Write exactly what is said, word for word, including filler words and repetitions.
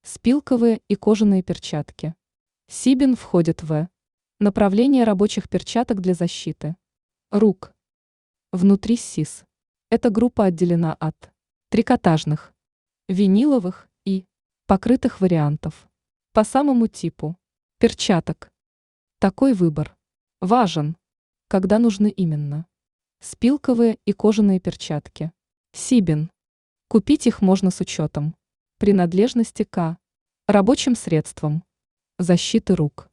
Спилковые и кожаные перчатки. Сибин входит в направление рабочих перчаток для защиты рук. Внутри СИС. Эта группа отделена от трикотажных, виниловых и покрытых вариантов. По самому типу перчаток. Такой выбор важен, когда нужны именно спилковые и кожаные перчатки. Сибин. Купить их можно с учетом принадлежности к рабочим средствам защиты рук.